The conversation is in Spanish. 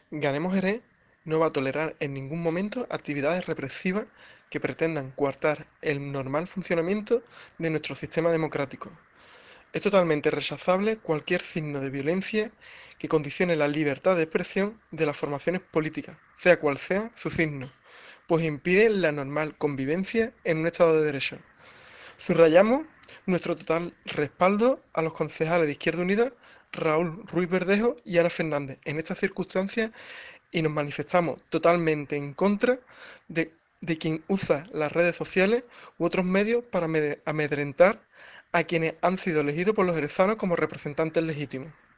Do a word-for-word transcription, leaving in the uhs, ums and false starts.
Ganemos Jerez no va a tolerar en ningún momento actividades represivas que pretendan coartar el normal funcionamiento de nuestro sistema democrático. Es totalmente rechazable cualquier signo de violencia que condicione la libertad de expresión de las formaciones políticas, sea cual sea su signo, pues impide la normal convivencia en un Estado de Derecho. Subrayamos nuestro total respaldo a los concejales de Izquierda Unida Raúl Ruiz Verdejo y Ana Fernández en estas circunstancias y nos manifestamos totalmente en contra de, de quien usa las redes sociales u otros medios para amedrentar a quienes han sido elegidos por los jerezanos como representantes legítimos.